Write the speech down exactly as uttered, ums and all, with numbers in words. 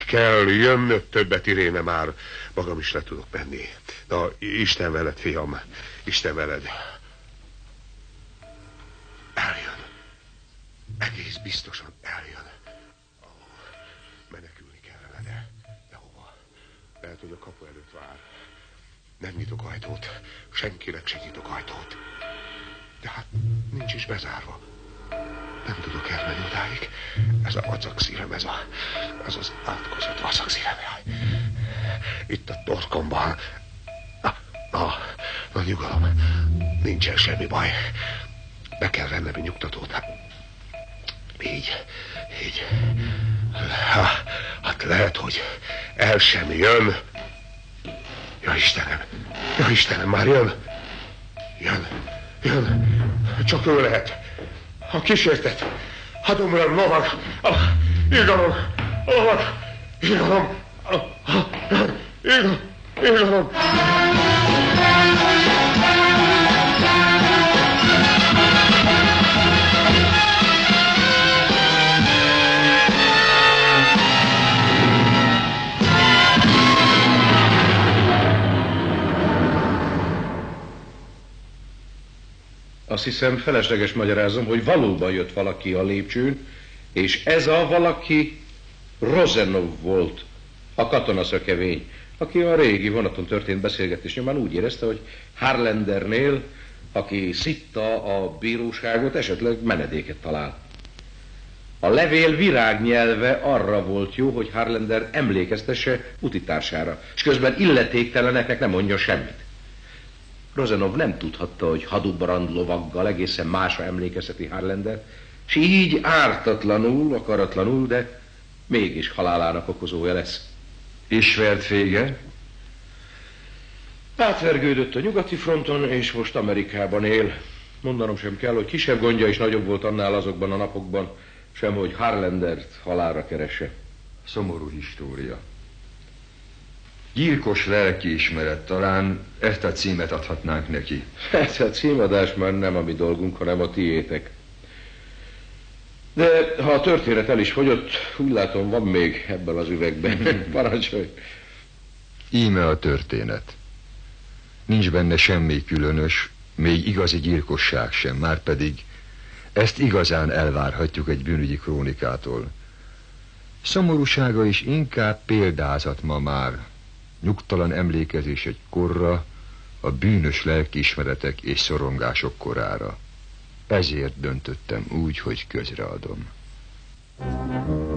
kell jönnöd többet, Iréne, már magam is le tudok menni. Na, Isten veled, fiam, Isten veled. Eljön. Egész biztosan eljön. Oh, menekülni kellene, de, de hova? Lehet, hogy a kapu előtt vár. Nem nyitok ajtót, senkinek sem nyitok ajtót. De hát nincs is bezárva. Nem tudok elmenni odáig. Ez a vacak szívem, ez, a, ez az átkozott vacak szívem. Itt a torkomban. Na, na, na, nyugalom. Nincsen semmi baj. Be kell vennem a nyugtatót. Így, így. Hát lehet, hogy el sem jön. Ja, Istenem, ja, Istenem, már jön. Jön, jön. Csak ő lehet. A kísértet. A domlám lovag. A igazam. A lovag. Igazam. Igazam. Igazam. Azt hiszem, felesleges magyarázom, hogy valóban jött valaki a lépcsőn, és ez a valaki Rozenov volt, a katonaszökevény, aki a régi vonaton történt beszélgetés nyomán úgy érezte, hogy Harlandernél, aki szitta a bíróságot, esetleg menedéket talál. A levél virágnyelve arra volt jó, hogy Harlander emlékeztesse utitársára, és közben illetékteleneknek nem mondja semmit. Rozenov nem tudhatta, hogy Hadubrand lovaggal egészen másra emlékezteti Harlander, és így ártatlanul, akaratlanul, de mégis halálának okozója lesz. Ismert vége? Átvergődött a nyugati fronton, és most Amerikában él. Mondanom sem kell, hogy kisebb gondja is nagyobb volt annál azokban a napokban, sem hogy Harlandert halálra keresse. Szomorú história. Gyilkos lelkiismeret, talán ezt a címet adhatnánk neki. Ez a címadás már nem a mi dolgunk, hanem a tiétek. De ha a történet el is fogyott, úgy látom, van még ebben az üvegben. Parancsolj! Íme a történet. Nincs benne semmi különös, még igazi gyilkosság sem, márpedig ezt igazán elvárhatjuk egy bűnügyi krónikától. Szomorúsága is inkább példázat ma már. Nyugtalan emlékezés egy korra, a bűnös lelkiismeretek és szorongások korára. Ezért döntöttem úgy, hogy közreadom.